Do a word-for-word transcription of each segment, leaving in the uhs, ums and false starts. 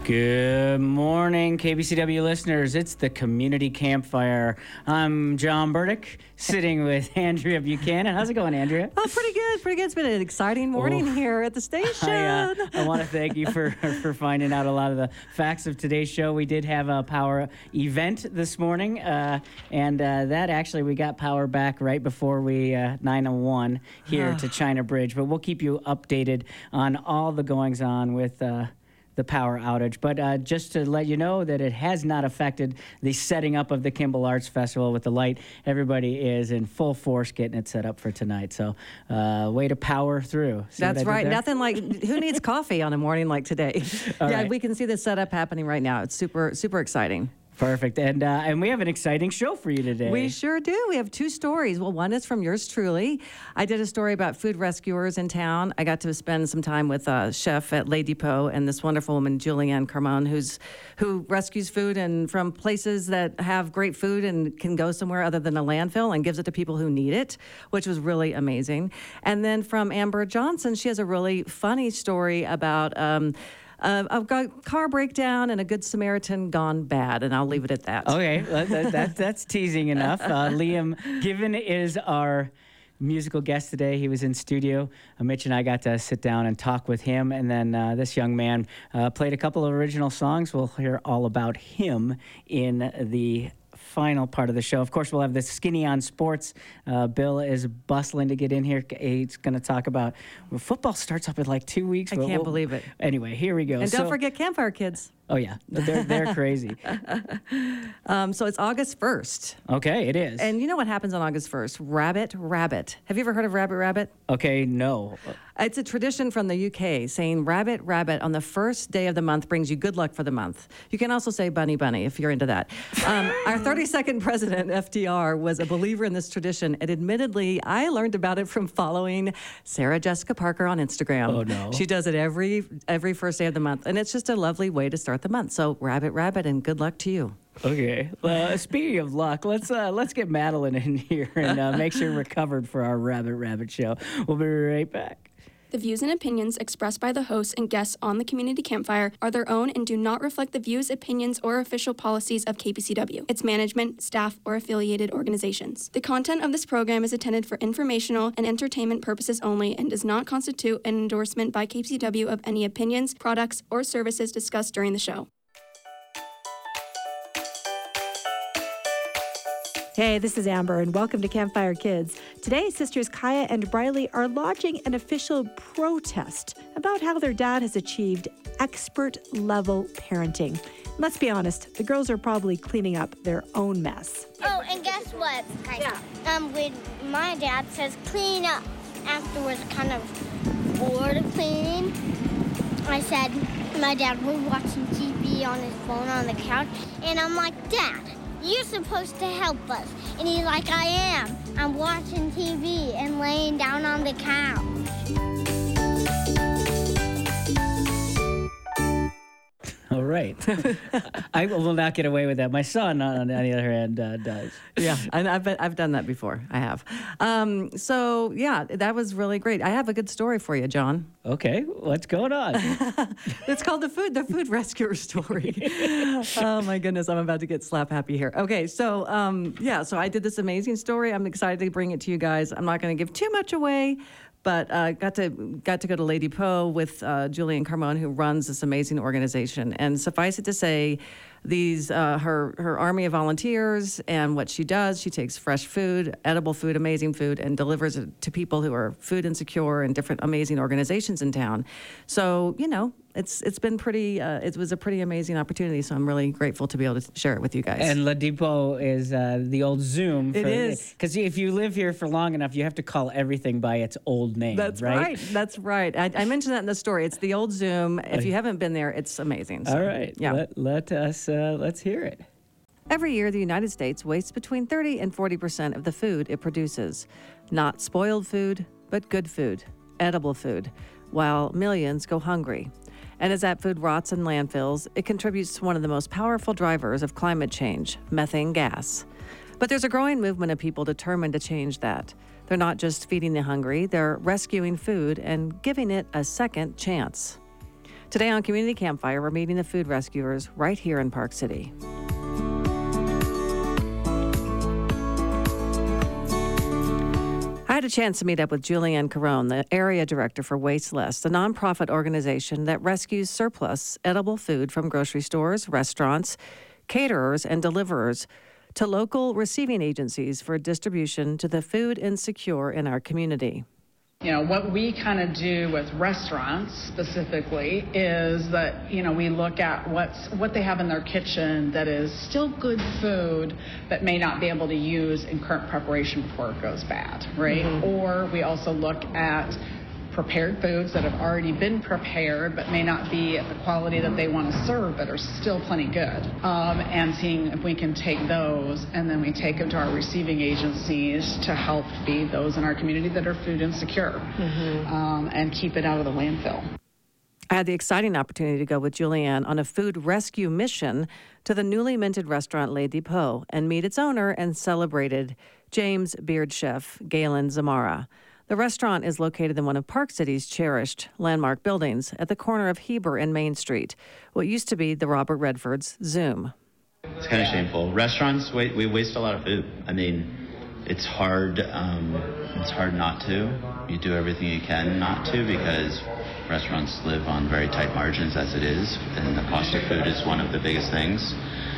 Good morning, K B C W listeners. It's the Community Campfire. I'm John Burdick, sitting with Andrea Buchanan. How's it going, Andrea? Oh, pretty good, pretty good. It's been an exciting morning Oh. here at the station. I, uh, I want to thank you for, for finding out a lot of the facts of today's show. We did have a power event this morning, uh, and uh, that actually, we got power back right before we uh, nine oh one here to China Bridge. But we'll keep you updated on all the goings-on with uh, the power outage. But uh, just to let you know that it has not affected the setting up of the Kimball Arts Festival with the light. Everybody is in full force getting it set up for tonight. So uh, way to power through. See That's what I did right. there? Nothing like, who needs coffee on a morning like today? All yeah, right. we can see the setup happening right now. It's super, super exciting. Perfect. And uh, and we have an exciting show for you today. We sure do. We have two stories. Well, one is from yours truly. I did a story about food rescuers in town. I got to spend some time with a chef at Le Depot and this wonderful woman, Julianne Carmon, who's who rescues food and from places that have great food and can go somewhere other than a landfill and gives it to people who need it, which was really amazing. And then from Amber Johnson, she has a really funny story about um, Uh, I've got car breakdown and a good Samaritan gone bad, and I'll leave it at that. Okay, that, that, that, that's teasing enough. Uh, Liam Given is our musical guest today. He was in studio. Uh, Mitch and I got to sit down and talk with him, and then uh, this young man uh, played a couple of original songs. We'll hear all about him in the final part of the show. Of course, we'll have the Skinny on Sports. Uh, Bill is bustling to get in here. He's going to talk about well, football starts up in like two weeks. I but can't we'll, believe it. Anyway, here we go. And So- don't forget Campfire Kids. Oh, yeah. They're, they're crazy. Um, so it's August first. Okay, it is. And you know what happens on August first? Rabbit, rabbit. Have you ever heard of Rabbit, Rabbit? Okay, no. It's a tradition from the U K saying rabbit, rabbit on the first day of the month brings you good luck for the month. You can also say bunny, bunny if you're into that. Um, our thirty-second president, F D R, was a believer in this tradition. And admittedly, I learned about it from following Sarah Jessica Parker on Instagram. Oh, no. She does it every every first day of the month. And it's just a lovely way to start the month. So rabbit, rabbit, and good luck to you. Okay. Well, speaking of luck, let's uh, let's get Madeline in here and uh, make sure we're covered for our Rabbit Rabbit show. We'll be right back. The views and opinions expressed by the hosts and guests on the Community Campfire are their own and do not reflect the views, opinions, or official policies of K B C W, its management, staff, or affiliated organizations. The content of this program is intended for informational and entertainment purposes only and does not constitute an endorsement by K B C W of any opinions, products, or services discussed during the show. Hey, this is Amber, and welcome to Campfire Kids. Today, sisters Kaya and Briley are lodging an official protest about how their dad has achieved expert-level parenting. Let's be honest, the girls are probably cleaning up their own mess. Oh, and guess what? Yeah. Um, when my dad says clean up, afterwards kind of bored of cleaning, I said, my dad was watching T V on his phone on the couch, and I'm like, Dad, you're supposed to help us. And he's like, I am. I'm watching T V and laying down on the couch. All right. I will not get away with that. My son, on the other hand, uh, does. Yeah, and I've been, I've done that before. I have. Um, so yeah, that was really great. I have a good story for you, John. Okay, what's going on? It's called the food the food rescuer story. Oh my goodness, I'm about to get slap happy here. Okay, so um, yeah, so I did this amazing story. I'm excited to bring it to you guys. I'm not going to give too much away. But uh, got to got to go to Le Depot with uh, Julianne Carmon, who runs this amazing organization. And suffice it to say, these uh, her her army of volunteers and what she does, she takes fresh food, edible food, amazing food, and delivers it to people who are food insecure and different amazing organizations in town. So you know, it's it's been pretty. Uh, it was a pretty amazing opportunity. So I'm really grateful to be able to share it with you guys. And Le Depot is uh, the old Zoom. It is. Because if you live here for long enough, you have to call everything by its old name, That's right? right. That's right. I, I mentioned that in the story. It's the old Zoom. If you haven't been there, it's amazing. So, All right. Yeah. Let, let us, uh, let's hear it. Every year, the United States wastes between thirty and forty percent of the food it produces. Not spoiled food, but good food, edible food, while millions go hungry. And as that food rots in landfills, it contributes to one of the most powerful drivers of climate change, methane gas. But there's a growing movement of people determined to change that. They're not just feeding the hungry, they're rescuing food and giving it a second chance. Today on Community Campfire, we're meeting the food rescuers right here in Park City. I had a chance to meet up with Julianne Carone, the area director for Waste Less, a nonprofit organization that rescues surplus edible food from grocery stores, restaurants, caterers, and deliverers to local receiving agencies for distribution to the food insecure in our community. You know, what we kind of do with restaurants specifically is that, you know, we look at what's what they have in their kitchen that is still good food but may not be able to use in current preparation before it goes bad, right? Mm-hmm. Or we also look at prepared foods that have already been prepared but may not be at the quality that they want to serve but are still plenty good, um, and seeing if we can take those and then we take them to our receiving agencies to help feed those in our community that are food insecure, mm-hmm. um, and keep it out of the landfill. I had the exciting opportunity to go with Julianne on a food rescue mission to the newly minted restaurant Le Depot and meet its owner and celebrated James Beard chef Galen Zamara. The restaurant is located in one of Park City's cherished landmark buildings at the corner of Heber and Main Street, what used to be the Robert Redford's Zoom. It's kind of shameful. Restaurants, we, we waste a lot of food. I mean, it's hard, um, it's hard not to. You do everything you can not to because restaurants live on very tight margins as it is, and the cost of food is one of the biggest things.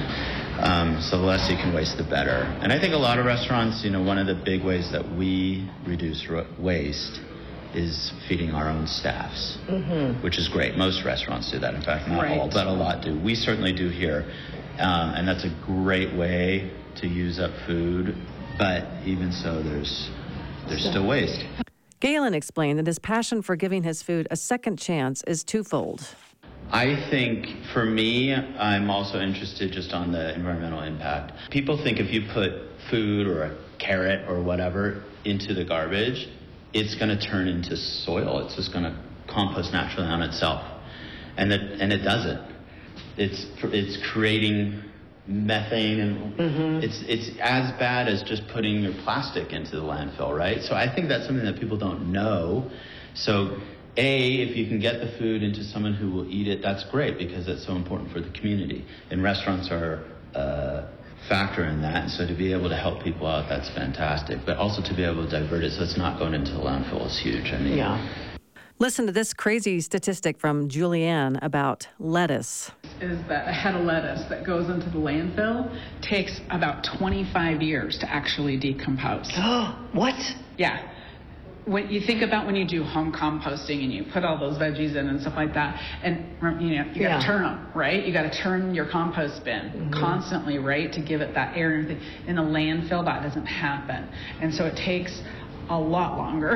Um, so the less you can waste, the better. And I think a lot of restaurants, you know, one of the big ways that we reduce ro- waste is feeding our own staffs, mm-hmm. which is great. Most restaurants do that. In fact, not right. all, but a lot do. We certainly do here. Um, and that's a great way to use up food. But even so, there's there's still waste. Galen explained that his passion for giving his food a second chance is twofold. I think for me, I'm also interested just on the environmental impact. People think if you put food or a carrot or whatever into the garbage, it's going to turn into soil. It's just going to compost naturally on itself. And that, and it doesn't. It's it's creating methane, and mm-hmm. it's it's as bad as just putting your plastic into the landfill, right? So I think that's something that people don't know. So A, if you can get the food into someone who will eat it, that's great because it's so important for the community. And restaurants are a factor in that. And so to be able to help people out, that's fantastic. But also to be able to divert it so it's not going into the landfill is huge. I mean, yeah. Listen to this crazy statistic from Julianne about lettuce. Is that a head of lettuce that goes into the landfill takes about twenty-five years to actually decompose. Oh, what? Yeah. When you think about when you do home composting and you put all those veggies in and stuff like that, and you know you got to yeah. turn them, right? You got to turn your compost bin mm-hmm. constantly, right, to give it that air and everything. In a landfill, that doesn't happen, and so it takes a lot longer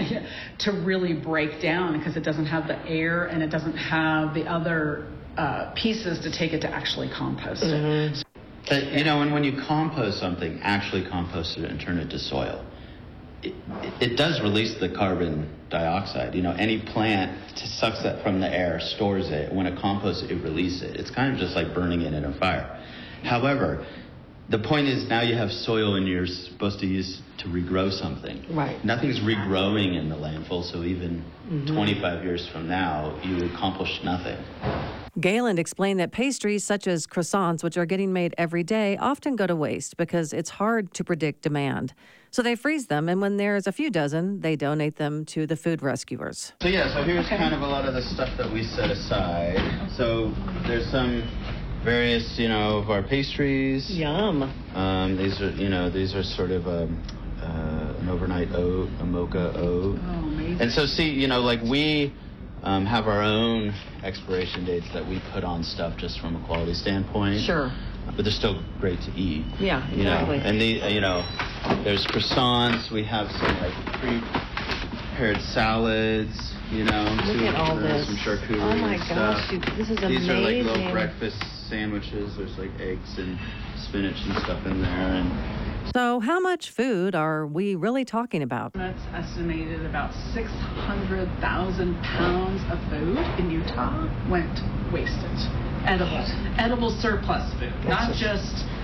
to really break down because it doesn't have the air and it doesn't have the other uh, pieces to take it to actually compost mm-hmm. it. But, you know, and when you compost something, actually compost it and turn it to soil, It, it does release the carbon dioxide. You know, any plant sucks that from the air, stores it. When it composts it, it releases it. It's kind of just like burning it in a fire. However, the point is now you have soil and you're supposed to use to regrow something. Right. Nothing's regrowing in the landfill, so even mm-hmm. twenty-five years from now, you accomplish nothing. Galen explained that pastries such as croissants, which are getting made every day, often go to waste because it's hard to predict demand. So they freeze them, and when there's a few dozen, they donate them to the food rescuers. So yeah, so here's kind of a lot of the stuff that we set aside. So there's some various, you know, of our pastries. Yum. Um, these are, you know, these are sort of a, uh, an overnight oat, a mocha oat. Oh, amazing. And so see, you know, like we um, have our own expiration dates that we put on stuff just from a quality standpoint. Sure. But they're still great to eat. Yeah, you exactly. know, and the, you know, there's croissants. We have some like pre-prepared salads. You know, look at all this. Some charcuterie. Oh my stuff. gosh, you, this is amazing. These are like little breakfast sandwiches. There's like eggs and spinach and stuff in there. And so, how much food are we really talking about? That's estimated about six hundred thousand pounds of food in Utah went wasted. Edible, edible surplus food, not just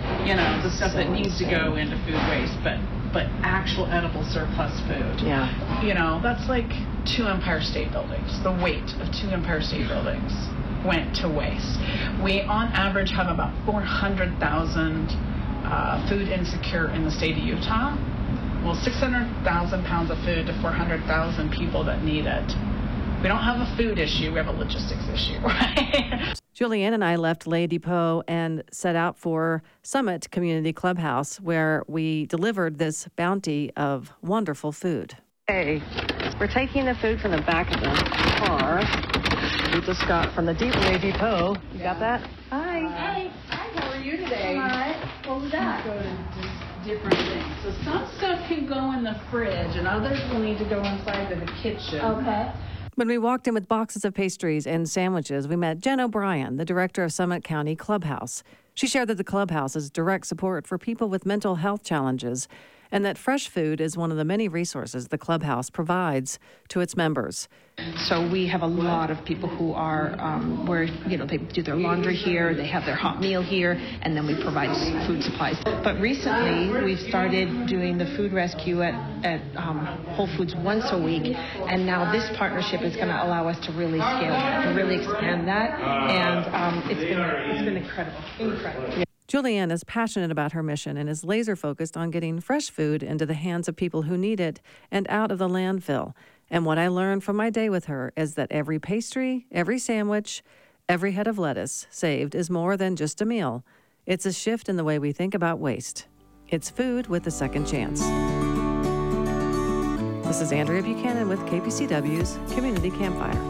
you know, the stuff that needs to go into food waste, but but actual edible surplus food. Yeah. You know, that's like two Empire State Buildings. The weight of two Empire State Buildings went to waste. We, on average, have about four hundred thousand uh, food insecure in the state of Utah. Well, six hundred thousand pounds of food to four hundred thousand people that need it. We don't have a food issue, we have a logistics issue, right? Julianne and I left Le Depot and set out for Summit Community Clubhouse, where we delivered this bounty of wonderful food. Hey, we're taking the food from the back of the car. We just got from the deep Le Depot. You got that? Hi. Hi. Hi, how are you today? Alright, what was that? Go to just different things. So some stuff can go in the fridge and others will need to go inside of the kitchen. Okay. When we walked in with boxes of pastries and sandwiches, we met Jen O'Brien, the director of Summit County Clubhouse. She shared that the clubhouse is direct support for people with mental health challenges and that fresh food is one of the many resources the clubhouse provides to its members. So we have a lot of people who are, um, where, you know, they do their laundry here, they have their hot meal here, and then we provide food supplies. But recently, we've started doing the food rescue at, at um, Whole Foods once a week, and now this partnership is going to allow us to really scale that, to really expand that, and um, it's been it's been incredible, incredible. Julianne is passionate about her mission and is laser focused on getting fresh food into the hands of people who need it and out of the landfill. And what I learned from my day with her is that every pastry, every sandwich, every head of lettuce saved is more than just a meal. It's a shift in the way we think about waste. It's food with a second chance. This is Andrea Buchanan with K P C W's Community Campfire.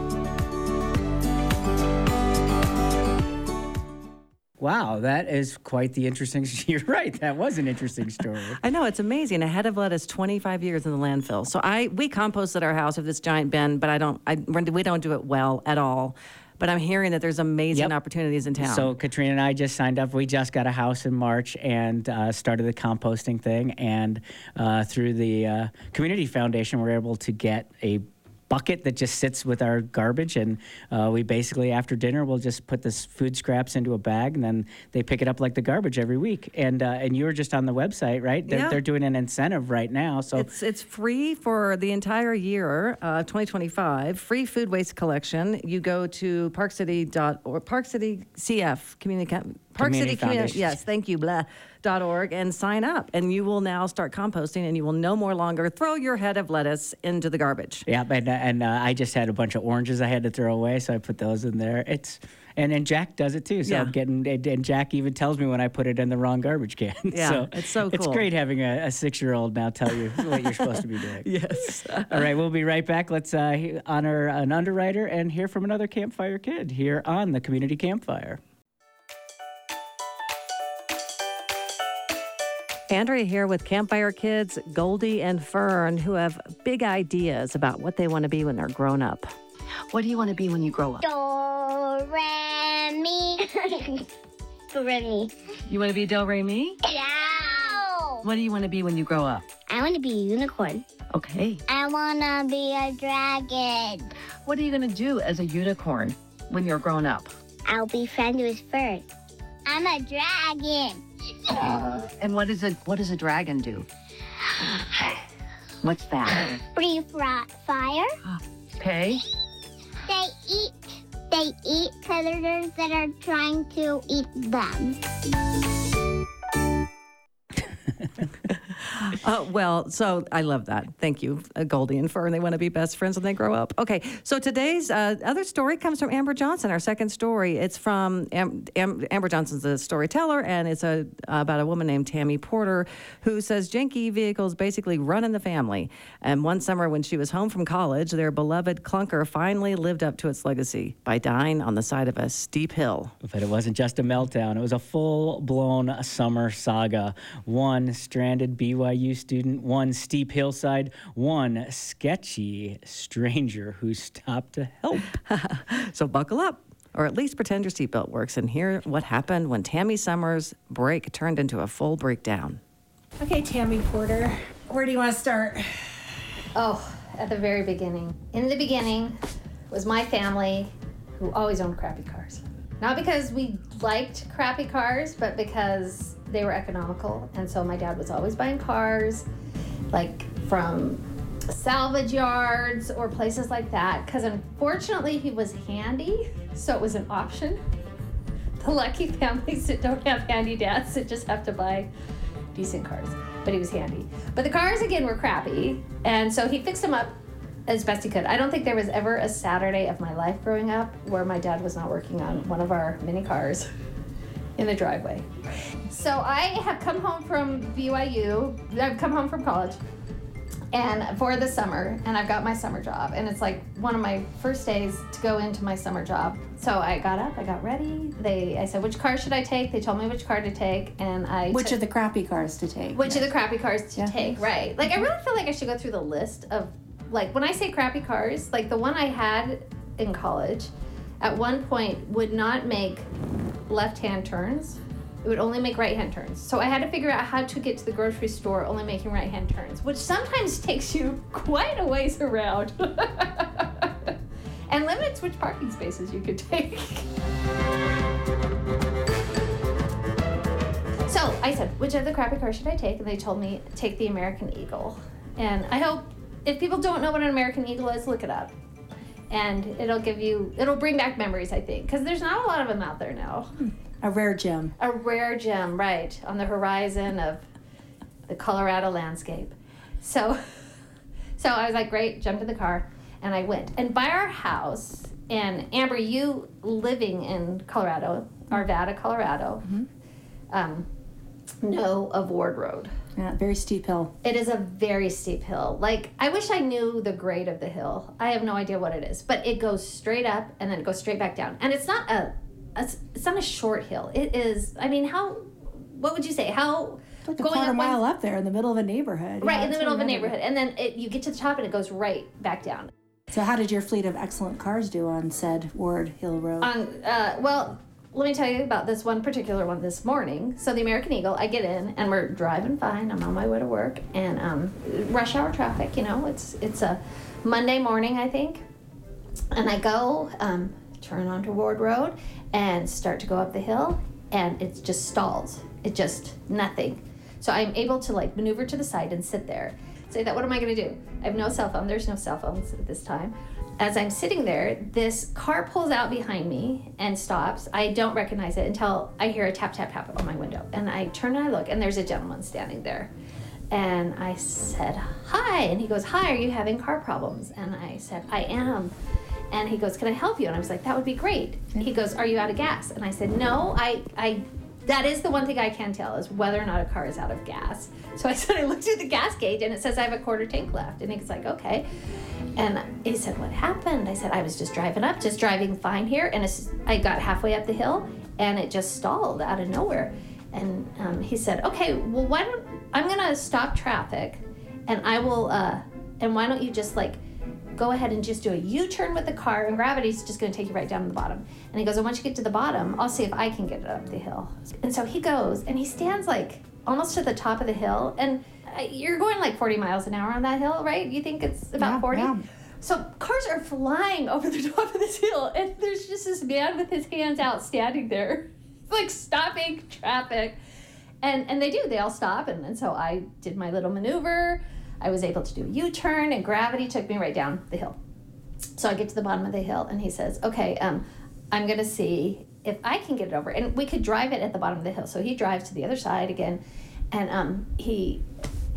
Wow, that is quite the interesting. You're right. That was an interesting story. I know, it's amazing. A head of lettuce, twenty-five years in the landfill. So I we compost at our house with this giant bin, but I don't. I we don't do it well at all. But I'm hearing that there's amazing Yep. opportunities in town. So Katrina and I just signed up. We just got a house in March and uh, started the composting thing. And uh, through the uh, Community Foundation, we're able to get a bucket that just sits with our garbage, and uh, we basically after dinner we'll just put this food scraps into a bag, and then they pick it up like the garbage every week. And uh, and you were just on the website, right? They're, Yeah. they're doing an incentive right now. So It's it's free for the entire year, uh, twenty twenty-five. Free food waste collection. You go to park city dot org, Park City C F Community Park Community City Community. Foundation. Yes, thank you. Blah. Dot org and sign up, and you will now start composting, and you will no more longer throw your head of lettuce into the garbage. yeah, and, and uh, I just had a bunch of oranges I had to throw away, so I put those in there. It's and then Jack does it too. So Yeah. I'm getting and, and Jack even tells me when I put it in the wrong garbage can. Yeah, so it's so It's cool. great having a, a six-year-old now tell you what you're supposed to be doing. Yes. All right, we'll be right back. Let's uh, he- honor an underwriter and hear from another campfire kid here on the Community Campfire. Andrea here with Campfire Kids, Goldie and Fern, who have big ideas about what they want to be when they're grown up. What do you want to be when you grow up? Do, re, mi. Do, re, mi. You want to be Del Rey Mi? Yeah. What do you want to be when you grow up? I want to be a unicorn. Okay. I want to be a dragon. What are you going to do as a unicorn when you're grown up? I'll be friends with Fern. I'm a dragon. And what is a what does a dragon do? What's that? Breathe fri- fire. Okay. They eat. They eat predators that are trying to eat them. Uh, well, so I love that. Thank you, uh, Goldie and Fern. They want to be best friends when they grow up. Okay, so today's uh, other story comes from Amber Johnson, our second story. It's from Am- Am- Amber Johnson's a storyteller, and it's a, about a woman named Tammy Porter who says janky vehicles basically run in the family. And one summer when she was home from college, their beloved clunker finally lived up to its legacy by dying on the side of a steep hill. But it wasn't just a meltdown. It was a full-blown summer saga. One stranded B Y U student, one steep hillside, one sketchy stranger who stopped to help. So buckle up, or at least pretend your seatbelt works, and hear what happened when Tammy Summers' brake turned into a full breakdown. Okay, Tammy Porter, where do you want to start? Oh, at the very beginning. In the beginning was my family who always owned crappy cars. Not because we liked crappy cars, but because they were economical. And so my dad was always buying cars, like from salvage yards or places like that. Because unfortunately, he was handy, so it was an option. The lucky families that don't have handy dads that just have to buy decent cars. But he was handy. But the cars, again, were crappy. And so he fixed them up as best he could. I don't think there was ever a Saturday of my life growing up where my dad was not working on one of our mini cars in the driveway. So I have come home from B Y U. I've come home from college and for the summer, and I've got my summer job. And it's like one of my first days to go into my summer job. So I got up, I got ready. They, I said, which car should I take? They told me which car to take, and I Which took, of the crappy cars to take? Which yeah. of the crappy cars to yeah. take, right. Like, I really feel like I should go through the list of, like, when I say crappy cars, like the one I had in college, at one point would not make left-hand turns. It would only make right-hand turns. So I had to figure out how to get to the grocery store only making right-hand turns, which sometimes takes you quite a ways around. And limits which parking spaces you could take. So I said, which of the crappy cars should I take? And they told me, take the American Eagle. And I hope, if people don't know what an American Eagle is, look it up. And it'll give you, it'll bring back memories, I think, because there's not a lot of them out there now. A rare gem. A rare gem, right, on the horizon of the Colorado landscape. So, so I was like, great, jumped in the car, and I went. And by our house, and Amber, you living in Colorado, Arvada, Colorado, mm-hmm. um, know of Ward Road. Yeah, very steep hill. It is a very steep hill. Like, I wish I knew the grade of the hill. I have no idea what it is, but it goes straight up and then it goes straight back down. And it's not a, a it's not a short hill. It is, I mean, how, what would you say? How, it's like a quarter up mile one, up there in the middle of a neighborhood. Right, yeah, in the middle of a neighborhood. And then it, you get to the top and it goes right back down. So how did your fleet of excellent cars do on said Ward Hill Road? On, uh, well, let me tell you about this one particular one this morning. So the American Eagle, I get in and we're driving fine. I'm on my way to work and um, rush hour traffic, you know, it's it's a Monday morning, I think. And I go, um, turn onto Ward Road and start to go up the hill and it just stalls. It just, nothing. So I'm able to like maneuver to the side and sit there. Say that, what am I gonna do? I have no cell phone, there's no cell phones at this time. As I'm sitting there, this car pulls out behind me and stops. I don't recognize it until I hear a tap, tap, tap on my window. And I turn and I look, and there's a gentleman standing there. And I said, hi. And he goes, hi, are you having car problems? And I said, I am. And he goes, can I help you? And I was like, that would be great. He goes, are you out of gas? And I said, no, I, I, that is the one thing I can tell is whether or not a car is out of gas. So I said, I looked at the gas gauge and it says I have a quarter tank left. And he's like, okay. And he said, what happened? I said, I was just driving up, just driving fine here. And it's, I got halfway up the hill and it just stalled out of nowhere. And um, he said, okay, well, why don't, I'm gonna stop traffic and I will, uh, and why don't you just like, go ahead and just do a U-turn with the car and gravity's just gonna take you right down to the bottom. And he goes, and once you get to the bottom, I'll see if I can get it up the hill. And so he goes and he stands like almost to the top of the hill and you're going like forty miles an hour on that hill, right? You think it's about yeah, forty? Yeah. So cars are flying over the top of this hill and there's just this man with his hands out standing there, like stopping traffic. And and they do, they all stop. And, and so I did my little maneuver. I was able to do a U-turn and gravity took me right down the hill. So I get to the bottom of the hill and he says, okay, um, I'm gonna see if I can get it over. And we could drive it at the bottom of the hill. So he drives to the other side again and um, he,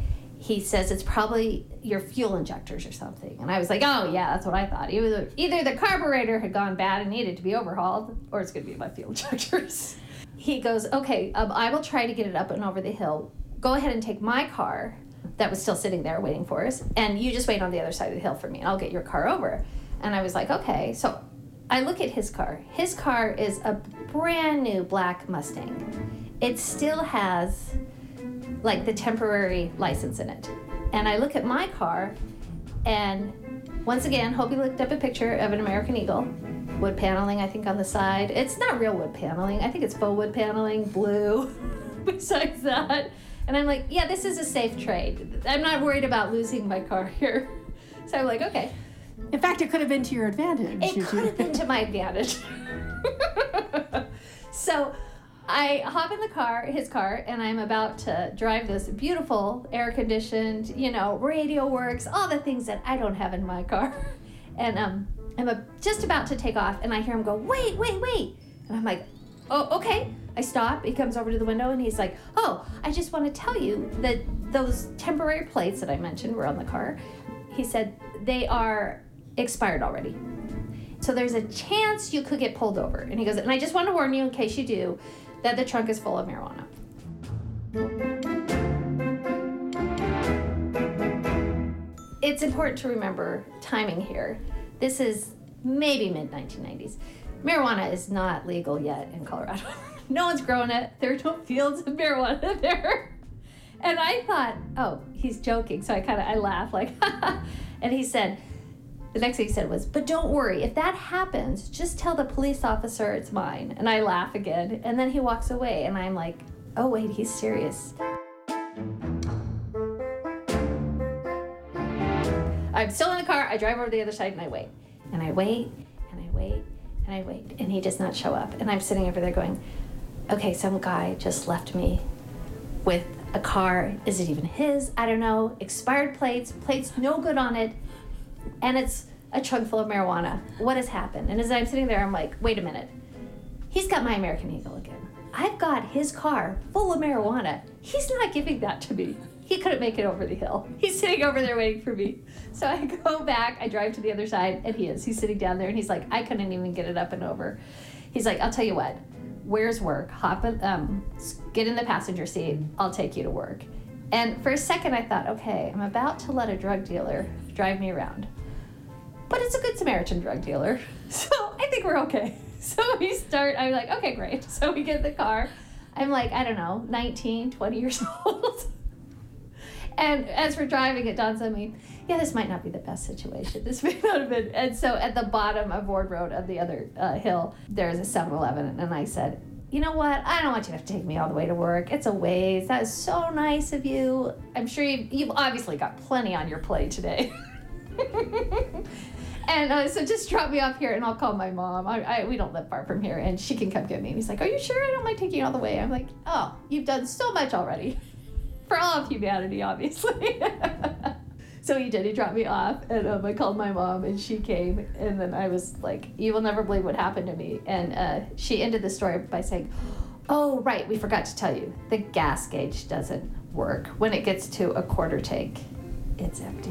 he says it's probably your fuel injectors or something. And I was like, oh yeah, that's what I thought. Either, either the carburetor had gone bad and needed to be overhauled or it's gonna be my fuel injectors. He goes, okay, um, I will try to get it up and over the hill. Go ahead and take my car that was still sitting there waiting for us, and you just wait on the other side of the hill for me, and I'll get your car over. And I was like, okay. So I look at his car. His car is a brand new black Mustang. It still has like the temporary license in it. And I look at my car, and once again, Hobie looked up a picture of an American Eagle. Wood paneling, I think, on the side. It's not real wood paneling. I think it's faux wood paneling, blue, besides that. And I'm like, yeah, this is a safe trade. I'm not worried about losing my car here. So I'm like, okay. In fact, it could have been to your advantage. It could have been to my advantage. So I hop in the car, his car, and I'm about to drive this beautiful air-conditioned, you know, radio works, all the things that I don't have in my car. And um, I'm a, just about to take off, and I hear him go, wait, wait, wait. And I'm like, oh, okay. I stop. He comes over to the window, and he's like, oh, I just want to tell you that those temporary plates that I mentioned were on the car. He said, they are expired already. So there's a chance you could get pulled over. And he goes, and I just want to warn you in case you do, that the trunk is full of marijuana. It's important to remember timing here. This is maybe mid nineteen nineties. Marijuana is not legal yet in Colorado. No one's growing it. There are no fields of marijuana there. And I thought, oh, he's joking. So I kind of, I laughed like, and he said, the next thing he said was, but don't worry, if that happens, just tell the police officer it's mine. And I laugh again. And then he walks away, and I'm like, oh, wait, he's serious. I'm still in the car. I drive over to the other side, and I wait. And I wait, and I wait, and I wait. And he does not show up. And I'm sitting over there going, okay, some guy just left me with a car. Is it even his? I don't know. Expired plates, plates no good on it. And it's a trunk full of marijuana. What has happened? And as I'm sitting there, I'm like, wait a minute. He's got my American Eagle again. I've got his car full of marijuana. He's not giving that to me. He couldn't make it over the hill. He's sitting over there waiting for me. So I go back, I drive to the other side, and he is. He's sitting down there, and he's like, I couldn't even get it up and over. He's like, I'll tell you what, where's work? Hop in, um, get in the passenger seat. I'll take you to work. And for a second, I thought, okay, I'm about to let a drug dealer drive me around. But it's a good Samaritan drug dealer, so I think we're okay. So we start, I'm like, okay, great. So we get in the car. I'm like, I don't know, nineteen, twenty years old. And as we're driving, it dawns on me, yeah, this might not be the best situation. This may not have been. And so at the bottom of Ward Road, of the other uh, hill, there's a seven eleven, and I said, you know what? I don't want you to have to take me all the way to work. It's a ways. That is so nice of you. I'm sure you've, you've obviously got plenty on your plate today. And uh, so just drop me off here, and I'll call my mom. I, I, we don't live far from here, and she can come get me. And he's like, are you sure? I don't mind taking you all the way. I'm like, oh, you've done so much already. For all of humanity, obviously. So he did. He dropped me off, and um, I called my mom, and she came. And then I was like, you will never believe what happened to me. And uh, she ended the story by saying, oh, right, we forgot to tell you. The gas gauge doesn't work. When it gets to a quarter tank, it's empty.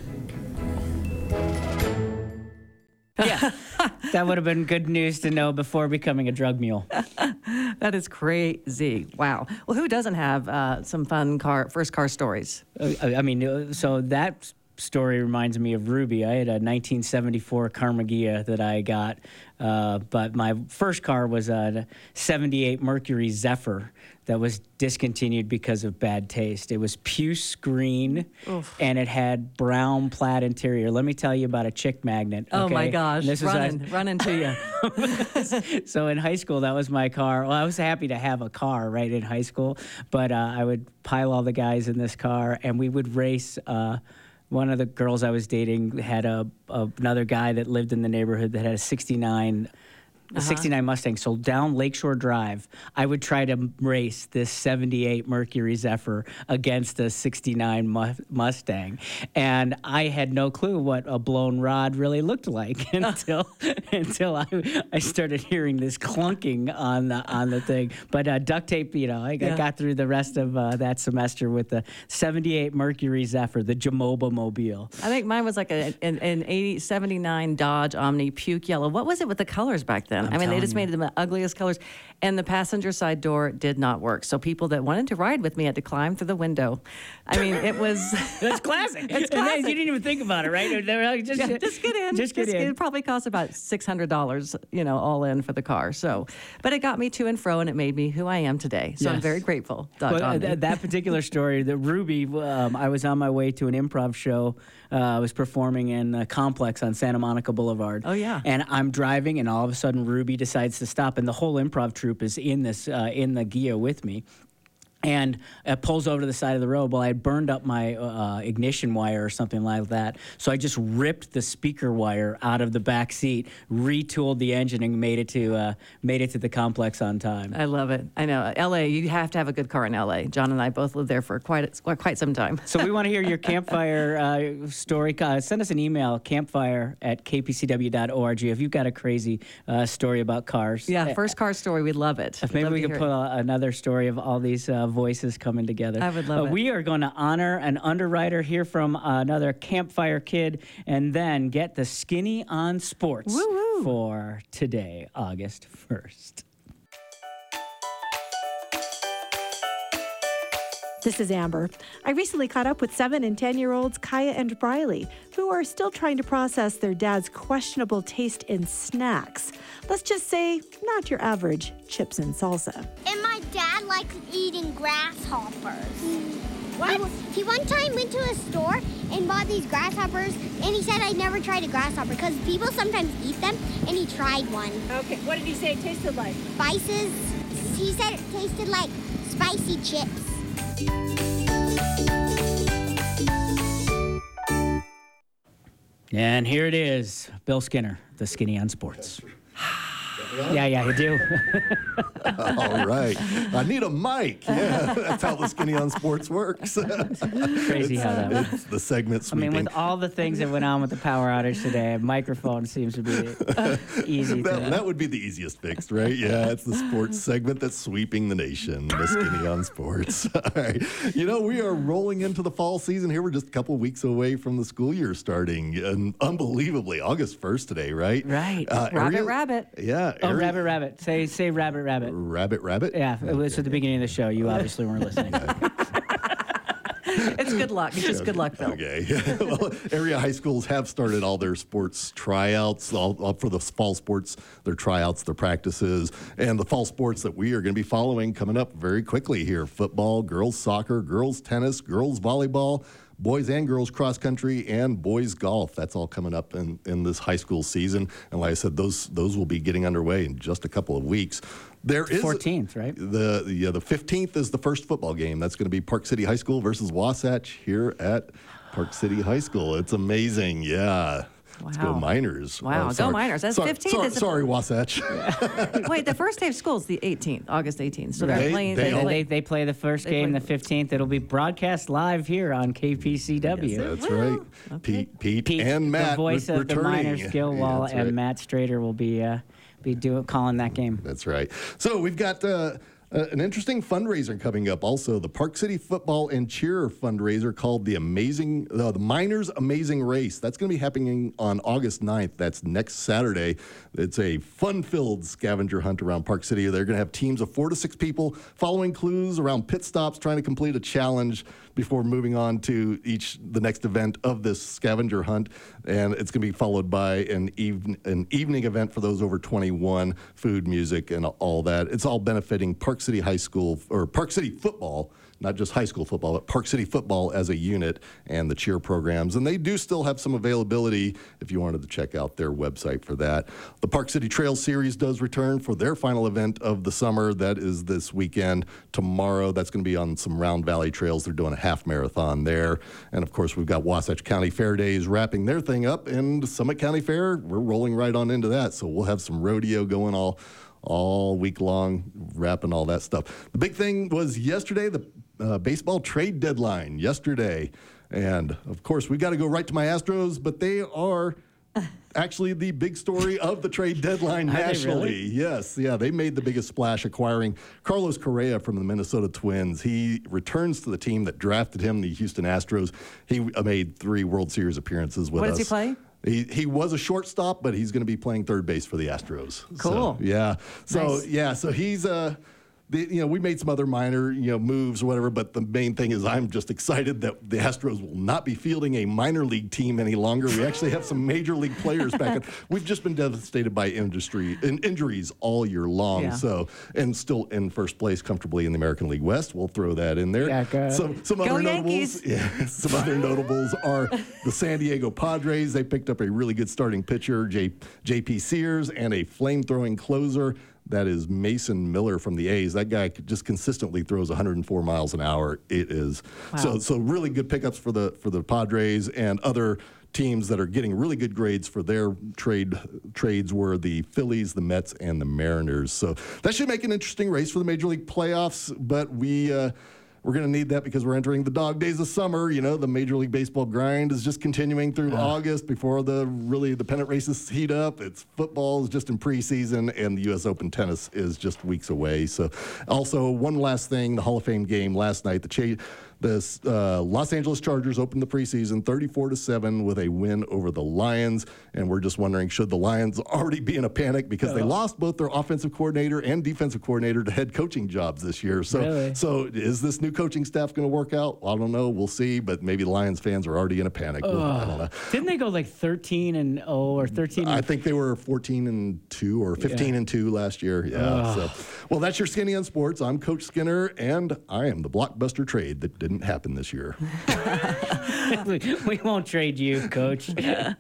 Yeah, that would have been good news to know before becoming a drug mule. That is crazy. Wow. Well, who doesn't have uh, some fun car first car stories? Uh, I mean, uh, so that story reminds me of Ruby. I had a nineteen seventy-four Carmagia that I got, uh, but my first car was a seventy-eight Mercury Zephyr that was discontinued because of bad taste. It was puce green, Oof. And it had brown plaid interior. Let me tell you about a chick magnet. Oh okay? my gosh, this running, was, running to you. So in high school, that was my car. Well, I was happy to have a car right in high school, but uh, I would pile all the guys in this car, and we would race. Uh, One of the girls I was dating had a, a another guy that lived in the neighborhood that had a sixty-nine, a uh-huh. sixty-nine Mustang. So down Lakeshore Drive, I would try to race this seventy-eight Mercury Zephyr against a sixty-nine mu- Mustang, and I had no clue what a blown rod really looked like until until I, I started hearing this clunking on the on the thing. But uh, duct tape, you know, I, yeah. I got through the rest of uh, that semester with the seventy-eight Mercury Zephyr, the Jamoba Mobile. I think mine was like a, an, an eighty, seventy-nine Dodge Omni puke yellow. What was it with the colors back then? I'm I mean, they just you. made them the ugliest colors. And the passenger side door did not work. So people that wanted to ride with me had to climb through the window. I mean, it was... That's classic. It's classic. And then you didn't even think about it, right? They were like, just, yeah, just get in. Just get just, in. It probably cost about six hundred dollars, you know, all in for the car. So, but it got me to and fro, and it made me who I am today. So yes. I'm very grateful. Well, uh, th- that particular story, the Ruby, um, I was on my way to an improv show. Uh, I was performing in a complex on Santa Monica Boulevard. Oh, yeah. And I'm driving, and all of a sudden, Ruby decides to stop, and the whole improv troupe is in this, uh, in the Gia with me. and it pulls over to the side of the road. Well, I had burned up my uh, ignition wire or something like that, so I just ripped the speaker wire out of the back seat, retooled the engine, and made it to uh, made it to the complex on time. I love it. I know L A. You have to have a good car in L A. John and I both lived there for quite quite some time. So we want to hear your campfire uh, story. Uh, send us an email, campfire at k p c w dot org, if you've got a crazy uh, story about cars. Yeah, first car story. We'd love it. If maybe love we to could hear put it. a, another story of all these uh, voices coming together. I would love uh, it. We are going to honor an underwriter, hear from uh, another campfire kid, and then get the skinny on sports Woo-woo. for today, August first. This is Amber. I recently caught up with seven and ten-year-olds Kaya and Briley, who are still trying to process their dad's questionable taste in snacks. Let's just say, not your average chips and salsa. And my dad likes eating grasshoppers. What? He one time went to a store and bought these grasshoppers, and he said I'd never tried a grasshopper because people sometimes eat them, and he tried one. Okay, what did he say it tasted like? Spices. He said it tasted like spicy chips. And here it is, Bill Skinner, the Skinny on Sports. Yeah, yeah, you do. All right. I need a mic. Yeah, that's how the Skinny on Sports works. Crazy how that works. It's the segment I sweeping. mean, with all the things that went on with the power outage today, a microphone seems to be uh, easy that, to... that would be the easiest fix, right? Yeah, it's the sports segment that's sweeping the nation, the Skinny on Sports. All right. You know, we are rolling into the fall season here. We're just a couple weeks away from the school year starting. And unbelievably, August first today, right? Right. Uh, Rabbit, area- rabbit. Yeah. Oh, area- rabbit, rabbit. Say, say rabbit, rabbit. Rabbit, rabbit? Yeah, it was at the beginning of the show. You obviously weren't listening. It's good luck. It's just good luck, Bill. Okay. Well, area high schools have started all their sports tryouts, all, all for the fall sports, their tryouts, their practices, and the fall sports that we are going to be following coming up very quickly here. Football, girls soccer, girls tennis, girls volleyball, boys and girls cross country, and boys golf. That's all coming up in, in this high school season. And like I said, those those will be getting underway in just a couple of weeks. There is fourteenth, right? The yeah, the fifteenth is the first football game. That's going to be Park City High School versus Wasatch here at Park City High School. It's amazing. Yeah. Let's go Wow. Miners. Wow, Oh, go sorry. Miners. That's Sorry- fifteenth. Sorry, It's a- sorry, Wasatch. Wait, the first day of school is the eighteenth, August eighteenth. So they're They- playing. they They, all- play, They, they play the first They game play- the fifteenth. It'll be broadcast live here on K P C W. That's right. Pete, Pete, Pete, and Matt the voice re- of the returning. Miners Gilwall, that's and right. Matt Strader will be uh, be doing calling that game. That's right. So we've got uh, uh, an interesting fundraiser coming up. Also, the Park City Football and Cheer fundraiser called the Amazing, uh, the Miners Amazing Race. That's going to be happening on August ninth. That's next Saturday. It's a fun-filled scavenger hunt around Park City. They're going to have teams of four to six people following clues around pit stops, trying to complete a challenge before moving on to each the next event of this scavenger hunt. And it's going to be followed by an, even, an evening event for those over twenty-one, food, music, and all that. It's all benefiting Park City High School, or Park City football, not just high school football, but Park City football as a unit and the cheer programs. And they do still have some availability if you wanted to check out their website for that. The Park City Trail Series does return for their final event of the summer. That is this weekend, tomorrow. That's going to be on some Round Valley trails. They're doing a half marathon there. And of course, we've got Wasatch County Fair Days wrapping their thing up, and Summit County Fair, we're rolling right on into that. So we'll have some rodeo going all all week long, wrapping all that stuff. The big thing was yesterday, the uh, baseball trade deadline yesterday. And of course, we got to go right to my Astros, but they are actually the big story of the trade deadline Are they nationally. really? Yes, yeah, they made the biggest splash acquiring Carlos Correa from the Minnesota Twins. He returns to the team that drafted him, the Houston Astros. He uh, made three World Series appearances with What us. does he play? He, he was a shortstop, but he's going to be playing third base for the Astros. Cool. So, yeah. So Nice. yeah. So he's uh, the, you know, we made some other minor you know moves or whatever, but the main thing is I'm just excited that the Astros will not be fielding a minor league team any longer. We actually have some major league players back. We've just been devastated by industry in, injuries all year long. Yeah. So and still in first place comfortably in the American League West. We'll throw that in there. Yeah, go. Some some Go other Yankees. notables. Yeah, some other notables are the San Diego Padres. They picked up a really good starting pitcher, J, J.P. Sears, and a flame-throwing closer. That is Mason Miller from the A's. That guy just consistently throws one hundred four miles an hour. It is Wow. so so really good pickups for the for the Padres and other teams that are getting really good grades for their trade trades were the Phillies, the Mets, and the Mariners. So that should make an interesting race for the Major League playoffs. But we. Uh, We're going to need that because we're entering the dog days of summer. You know, the Major League Baseball grind is just continuing through uh. August before the really the pennant races heat up. It's football is just in preseason, and the U S Open tennis is just weeks away. So, also one last thing: the Hall of Fame game last night. The Ch- The uh, Los Angeles Chargers opened the preseason thirty-four to seven with a win over the Lions, and we're just wondering, should the Lions already be in a panic because they lost both their offensive coordinator and defensive coordinator to head coaching jobs this year? So, Really? so is this new coaching staff going to work out? I don't know. We'll see, but maybe Lions fans are already in a panic. Well, I don't know. Didn't they go like thirteen and oh or thirteen? I think they were fourteen and two or fifteen Yeah. and two last year. Yeah. Ugh. So, well, that's your Skinny on Sports. I'm Coach Skinner, and I am the blockbuster trade that didn't happen this year. we, we won't trade you, Coach.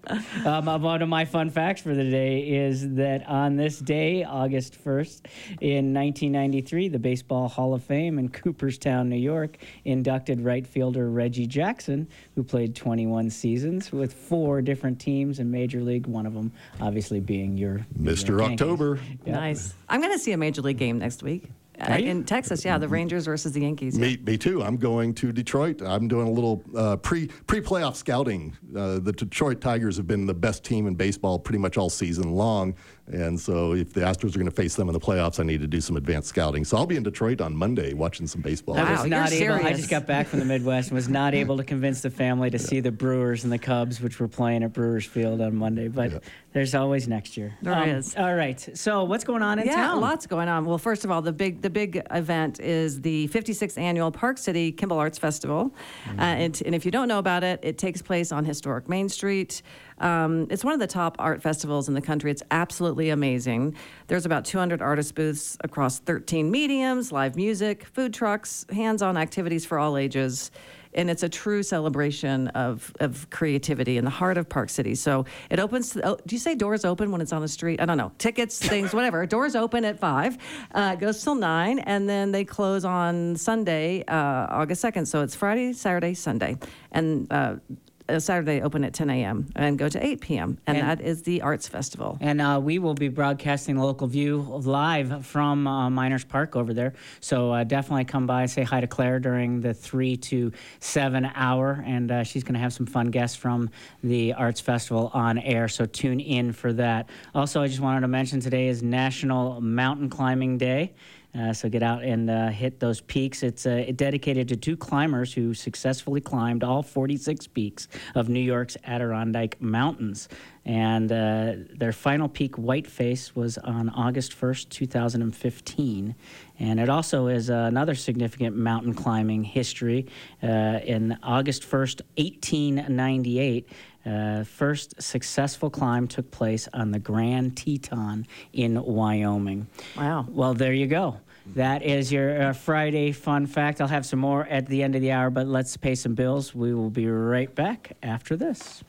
um, one of my fun facts for the day is that on this day, August first, in nineteen ninety-three, the Baseball Hall of Fame in Cooperstown, New York, inducted right fielder Reggie Jackson, who played twenty-one seasons with four different teams in Major League, one of them obviously being your Mister your Yankees. October. Yeah. Nice. I'm going to see a Major League game next week. Uh, Are you? in Texas, yeah, the Rangers versus the Yankees. Yeah. Me, me too. I'm going to Detroit. I'm doing a little uh, pre pre playoff scouting. Uh, the Detroit Tigers have been the best team in baseball pretty much all season long, and so if the Astros are going to face them in the playoffs, I need to do some advanced scouting. So I'll be in Detroit on Monday watching some baseball. I was Wow, not you're able. I serious. just got back from the Midwest and was not able to convince the family to see the Brewers and the Cubs, which were playing at Brewers Field on Monday. But Yeah. there's always next year. There is. All right. So what's going on in yeah, town? lots going on. Well, first of all, the big the big event is the fifty-sixth annual Park City Kimball Arts Festival, Mm-hmm. uh, and, and if you don't know about it, it takes place on historic Main Street. Um, it's one of the top art festivals in the country. It's absolutely amazing. There's about two hundred artist booths across thirteen mediums, live music, food trucks, hands-on activities for all ages. And it's a true celebration of, of creativity in the heart of Park City. So it opens, to, oh, do you say doors open when it's on the street? I don't know. Tickets, things, whatever. Doors open at five, uh, it goes till nine, and then they close on Sunday, uh, August second. So it's Friday, Saturday, Sunday. And uh, uh, Saturday open at ten a.m. and go to eight p.m. And, And- that is the Arts Festival. And uh, we will be broadcasting the local view live from uh, Miners Park over there. So uh, definitely come by and say hi to Claire during the three to seven hour. And uh, she's going to have some fun guests from the Arts Festival on air. So tune in for that. Also, I just wanted to mention today is National Mountain Climbing Day. Uh, so get out and uh, hit those peaks. It's uh, dedicated to two climbers who successfully climbed all forty-six peaks of New York's Adirondack Mountains. And uh, their final peak, Whiteface, was on August first, two thousand fifteen. And it also is uh, another significant mountain climbing history. Uh, in August first, eighteen ninety-eight, Uh, first successful climb took place on the Grand Teton in Wyoming. Wow. Well, there you go. That is your uh, Friday fun fact. I'll have some more at the end of the hour, but let's pay some bills. We will be right back after this.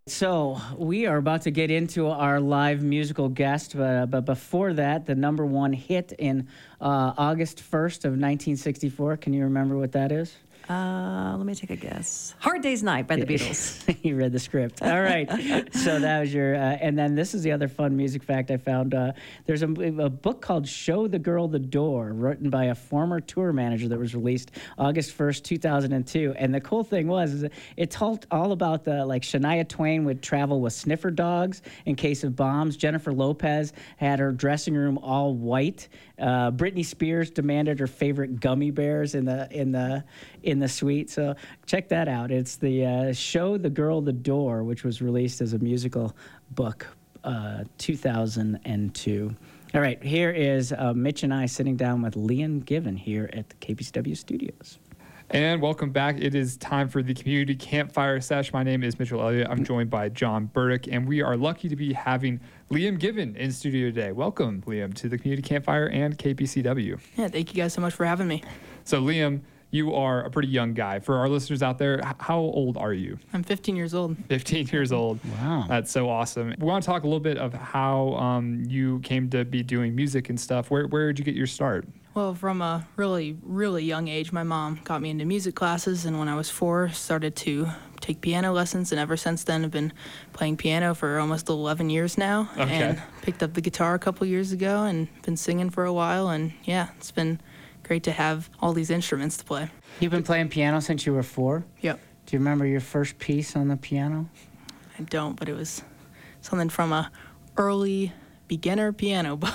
So we are about to get into our live musical guest, uh, but before that, the number one hit in uh, August first of nineteen sixty-four. Can you remember what that is? Uh, let me take a guess. Hard Day's Night by the Beatles. You read the script. All right. So that was your, uh, and then this is the other fun music fact I found. Uh, there's a, a book called Show the Girl the Door, written by a former tour manager that was released August first, two thousand two. And the cool thing was, is it told all about the, like Shania Twain would travel with sniffer dogs in case of bombs. Jennifer Lopez had her dressing room all white. Uh, Britney Spears demanded her favorite gummy bears in the, in the, in the suite. So check that out. It's the uh, Show the Girl the Door, which was released as a musical book, uh, two thousand two. All right, here is uh, Mitch and I sitting down with Liam Given here at the K P C W studios. And welcome back. It is time for the Community Campfire Sesh. My name is Mitchell Elliott. I'm joined by John Burdick, and we are lucky to be having Liam Given in studio today. Welcome, Liam, to the Community Campfire and K P C W. Yeah, thank you guys so much for having me. So, Liam, you are a pretty young guy. For our listeners out there, h- how old are you? I'm fifteen years old. fifteen years old. Wow. That's so awesome. We want to talk a little bit of how um, you came to be doing music and stuff. Where, where did you get your start? Well, from a really, really young age, my mom got me into music classes, and when I was four, started to take piano lessons, and ever since then, I've been playing piano for almost eleven years now. Okay. And picked up the guitar a couple years ago, and been singing for a while, and yeah, it's been great to have all these instruments to play. You've been playing piano since you were four? Yep. Do you remember your first piece on the piano? I don't, but it was something from a early beginner piano book,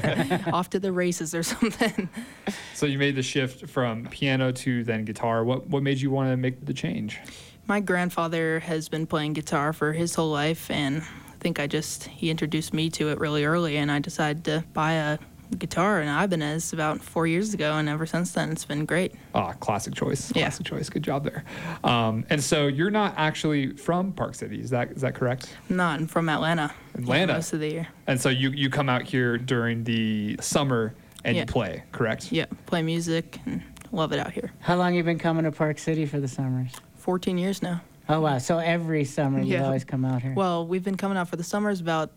off to the races or something. So you made the shift from piano to then guitar. What what made you want to make the change? My grandfather has been playing guitar for his whole life, and I think I just, he introduced me to it really early, and I decided to buy a guitar, and Ibanez about four years ago, and ever since then, it's been great. Ah, classic choice. Yeah. Classic choice. Good job there. Um, and so you're not actually from Park City, is that is that correct? I'm not. I'm from Atlanta. Atlanta. Yeah, most of the year. And so you, you come out here during the summer and Yeah. you play, correct? Yeah, play music and love it out here. How long you been coming to Park City for the summers? fourteen years now. Oh, wow. So every summer you Yeah. always come out here? Well, we've been coming out for the summers about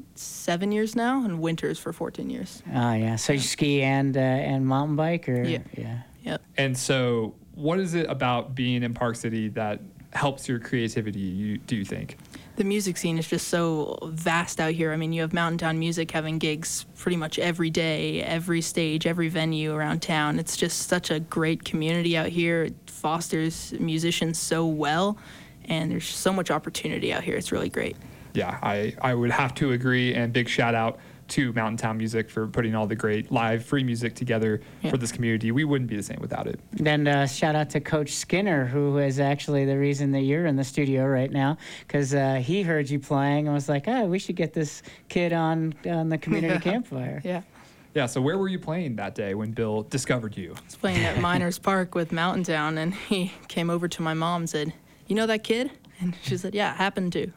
seven years now, and winters for fourteen years. Oh, yeah. So you ski and uh, and mountain bike? Or, Yeah. yeah. Yep. And so what is it about being in Park City that helps your creativity, you, do you think? The music scene is just so vast out here. I mean, you have Mountain Town Music having gigs pretty much every day, every stage, every venue around town. It's just such a great community out here. It fosters musicians so well, and there's so much opportunity out here. It's really great. Yeah, I, I would have to agree, and big shout out to Mountain Town Music for putting all the great live free music together Yeah. for this community. We wouldn't be the same without it. Then uh, shout out to Coach Skinner, who is actually the reason that you're in the studio right now, because uh, he heard you playing and was like, oh, we should get this kid on, on the community Yeah. campfire. Yeah. Yeah, so where were you playing that day when Bill discovered you? I was playing at Miners Park with Mountain Town, and he came over to my mom and said, you know that kid? And she said, yeah, happened to.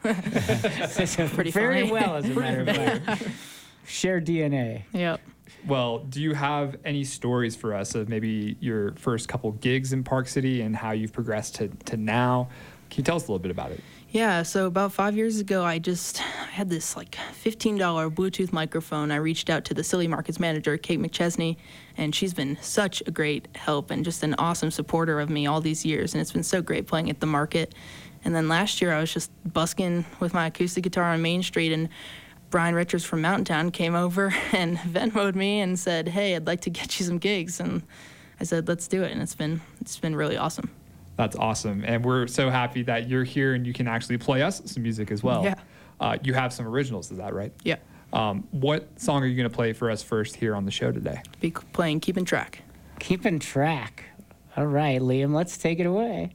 Pretty Very funny. well, as a matter of fact. Share D N A. Yep. Well, do you have any stories for us of maybe your first couple gigs in Park City and how you've progressed to, to now? Can you tell us a little bit about it? Yeah, so about five years ago, I just I had this like fifteen dollar Bluetooth microphone. I reached out to the Silly Markets manager, Kate McChesney, and she's been such a great help and just an awesome supporter of me all these years. And it's been so great playing at the market. And then last year, I was just busking with my acoustic guitar on Main Street, and Brian Richards from Mountain Town came over and Venmo'd me and said, hey, I'd like to get you some gigs. And I said, let's do it. And it's been it's been really awesome. That's awesome. And we're so happy that you're here and you can actually play us some music as well. Yeah. Uh, you have some originals, is that right? Yeah. Um, what song are you going to play for us first here on the show today? Be playing Keeping Track. Keeping Track. All right, Liam, let's take it away.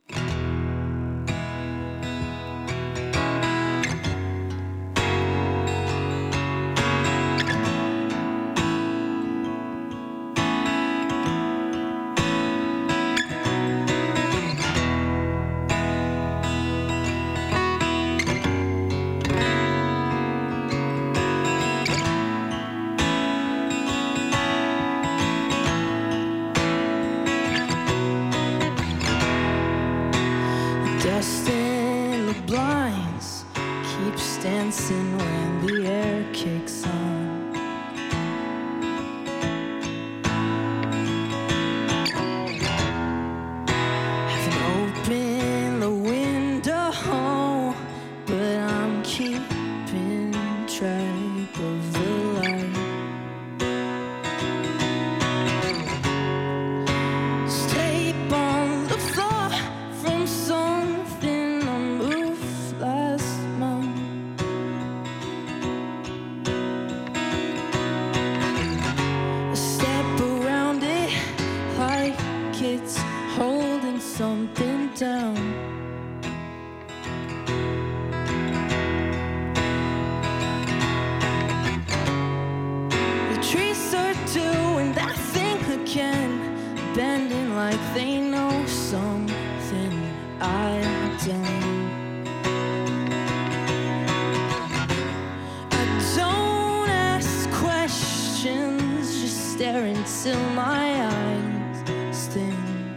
Dust in the blinds keeps dancing when the air kicks on. Haven't opened the window, but I'm keeping track of the light. Tape on the floor from something I moved last month. I step around it like it's holding something down. The trees are doing that thing again, bending like they know something I don't. I don't ask questions, just stare until my eyes sting.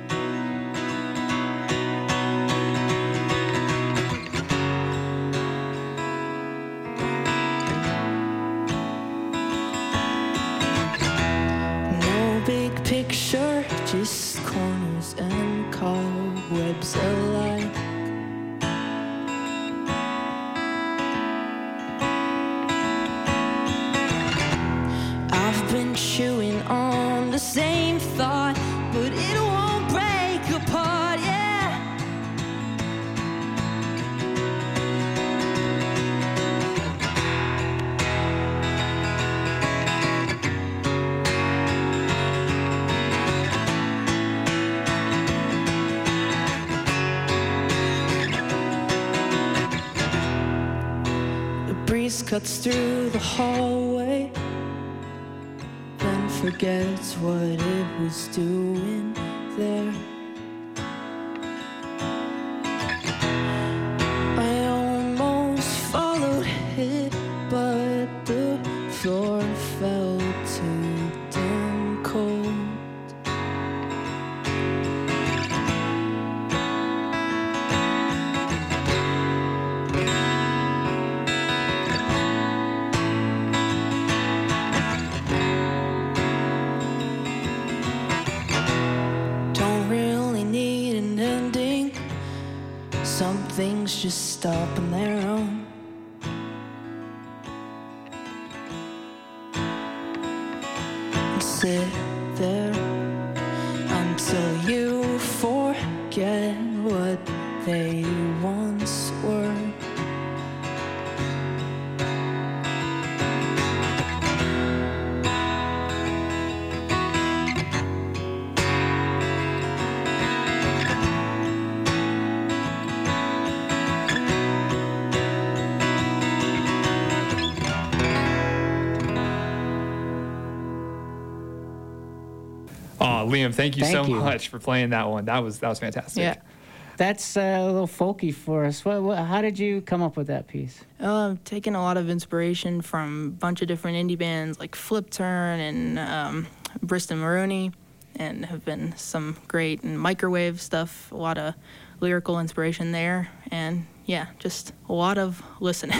corners and cobwebs alike. I've been chewing on the same thought, but it won't break apart, yeah. The breeze cuts through the hallway, then forgets what it was doing there. I almost followed it, but the floor felt too damn cold. Don't really need an ending. Some things just stop on their own. And sit there until you forget what they once were. Oh, Liam, thank you Thank so you. much for playing that one. That was that was fantastic. Yeah. That's uh, a little folky for us. What, what, how did you come up with that piece? Uh, I've taken a lot of inspiration from a bunch of different indie bands like Flip Turn and um, Bristol Maroney, and have been some great and microwave stuff, a lot of lyrical inspiration there, and yeah, just a lot of listening.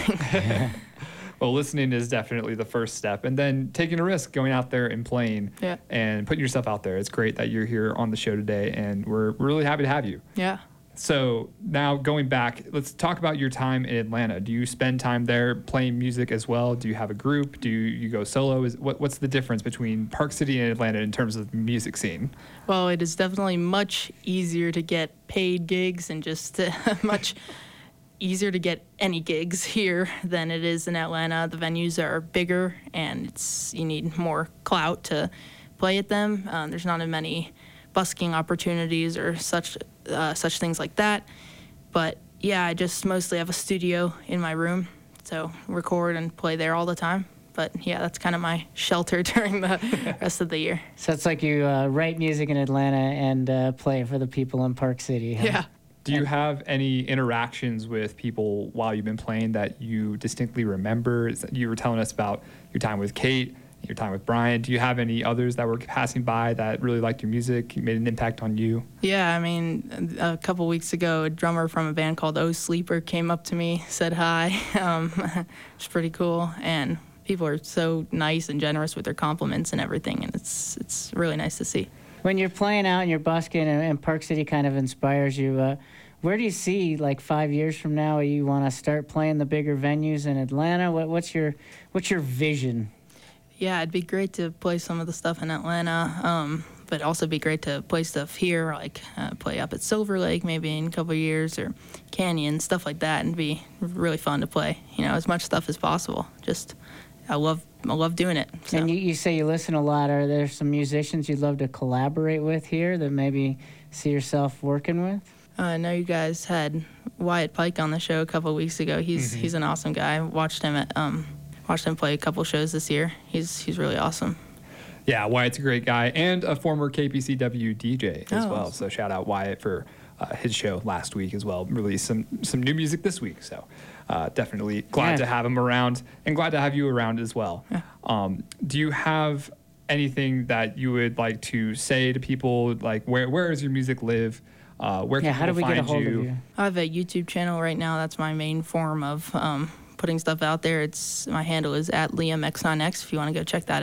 Well, listening is definitely the first step, and then taking a risk, going out there and playing, Yeah. and putting yourself out there. It's great that you're here on the show today, and we're really happy to have you. Yeah. So now going back, let's talk about your time in Atlanta. Do you spend time there playing music as well? Do you have a group? Do you, you go solo? Is what, what's the difference between Park City and Atlanta in terms of the music scene? Well, it is definitely much easier to get paid gigs and just uh, much easier to get any gigs here than it is in Atlanta. The venues are bigger, and it's you need more clout to play at them. Um, there's not as many busking opportunities or such uh, such things like that. But yeah, I just mostly have a studio in my room, so record and play there all the time. But yeah, that's kind of my shelter during the rest of the year. So it's like you uh, write music in Atlanta and uh, play for the people in Park City. Huh? Yeah. Do you have any interactions with people while you've been playing that you distinctly remember? Is that- You were telling us about your time with Kate, your time with Brian. Do you have any others that were passing by that really liked your music, made an impact on you? Yeah, I mean, a couple weeks ago, a drummer from a band called Oh Sleeper came up to me, said hi. Um, it's pretty cool, and people are so nice and generous with their compliments and everything, and it's it's really nice to see. When you're playing out and you're busking and, and Park City kind of inspires you, uh, where do you see, like, five years from now, you want to start playing the bigger venues in Atlanta? What, what's your what's your vision? Yeah, it'd be great to play some of the stuff in Atlanta, um, but also be great to play stuff here, like uh, play up at Silver Lake maybe in a couple of years, or Canyon, stuff like that, and be really fun to play. You know, as much stuff as possible. Just, I love I love doing it. So. And you, you say you listen a lot. Are there some musicians you'd love to collaborate with here that maybe see yourself working with? Uh, I know you guys had Wyatt Pike on the show a couple of weeks ago. He's Mhm. he's an awesome guy. I watched him at um watched him play a couple shows this year. He's he's really awesome. Yeah, Wyatt's a great guy and a former K P C W D J as Oh, well. awesome. So shout out Wyatt for uh, his show last week as well. Released some some new music this week. So uh, definitely glad Yeah. to have him around and glad to have you around as well. Yeah. Um, do you have anything that you would like to say to people? Like where where does your music live? Uh, where can Yeah, how do people we get a find hold you? of you? I have a YouTube channel right now. That's my main form of um, putting stuff out there. It's my handle is at Liam X nine X if you want to go check that out.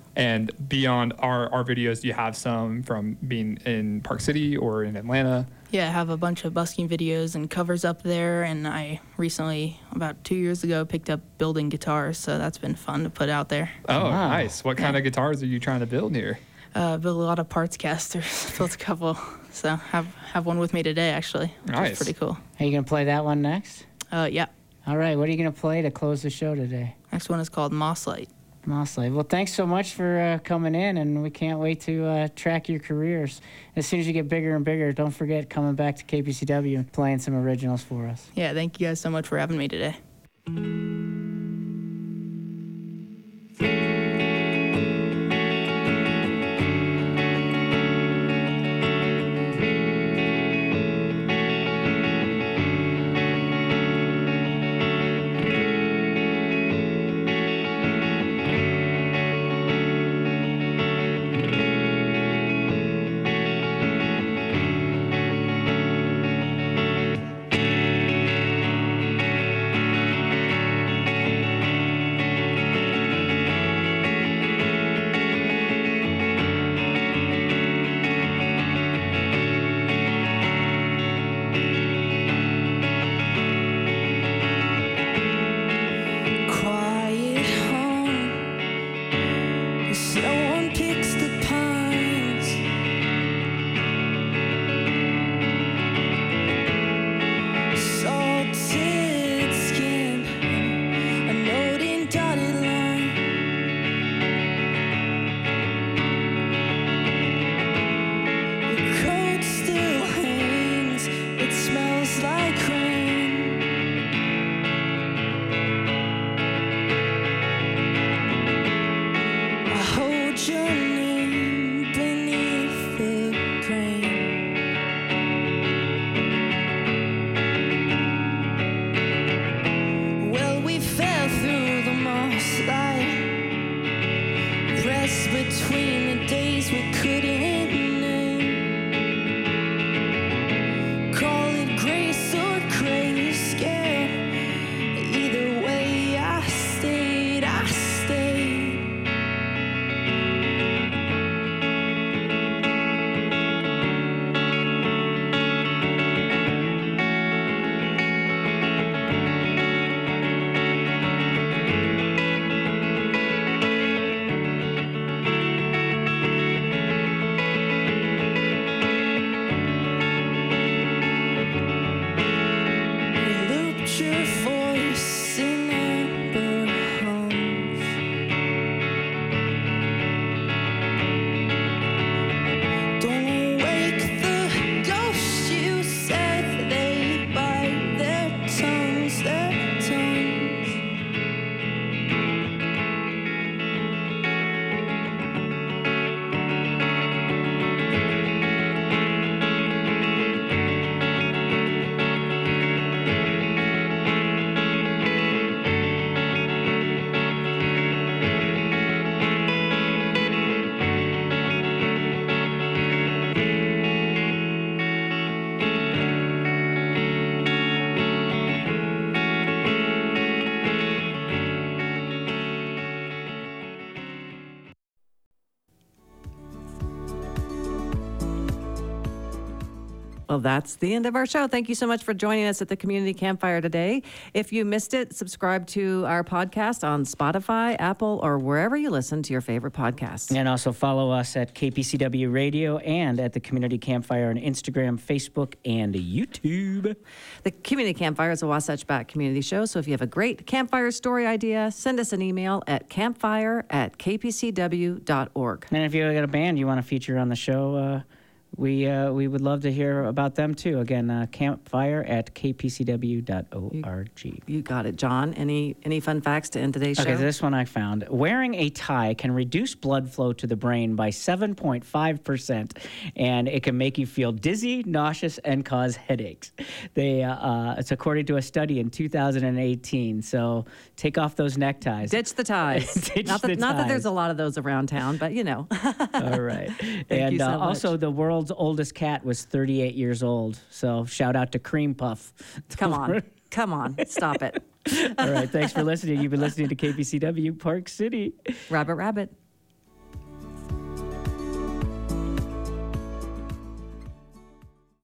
And beyond our, our videos, do you have some from being in Park City or in Atlanta? Yeah, I have a bunch of busking videos and covers up there, and I recently, about two years ago, picked up building guitars, so that's been fun to put out there. Oh, Wow. nice. What kind of guitars are you trying to build here? Uh, built a lot of parts casters, built a couple, so have have one with me today, actually, which Nice. is pretty cool. Are you going to play that one next? Uh, yeah. All right. What are you going to play to close the show today? Next one is called Moss Light. Moss Light. Well, thanks so much for uh, coming in, and we can't wait to uh, track your careers. As soon as you get bigger and bigger, don't forget coming back to K P C W and playing some originals for us. Yeah, thank you guys so much for having me today. Quiet home, no one picks the pines. Salted skin, a note in dotted line. Your coat still hangs, it smells like rain. I hold your name beneath the grain. Well, we fell through the moss light, rest between the days we couldn't name. Call it grace or grayscale. Either way, I stayed, I stayed. Looped your voice in amber hums. Don't wake the ghosts, you said they bite their tongues, their tongues. Well, that's the end of our show. Thank you so much for joining us at the Community Campfire today. If you missed it, subscribe to our podcast on Spotify, Apple, or wherever you listen to your favorite podcasts. And also follow us at K P C W Radio and at the Community Campfire on Instagram, Facebook, and YouTube. The Community Campfire is a Wasatch Back community show, so if you have a great campfire story idea, send us an email at campfire at k p c w dot org. And if you've got a band you want to feature on the show, uh, we uh, we would love to hear about them too. Again, uh, campfire at k p c w dot org. You got it, John. Any any fun facts to end today's show? Okay, this one I found. Wearing a tie can reduce blood flow to the brain by seven point five percent, and it can make you feel dizzy, nauseous, and cause headaches. They, uh, uh, it's according to a study in two thousand eighteen. So take off those neckties. Ditch the ties. Ditch not that, the not that ties. there's a lot of those around town, but you know. All right. Thank and you so uh, much. also, the world's oldest cat was thirty-eight years old. So shout out to Cream Puff. Come on. Come on. Stop it. All right. Thanks for listening. You've been listening to K P C W Park City. Rabbit Rabbit.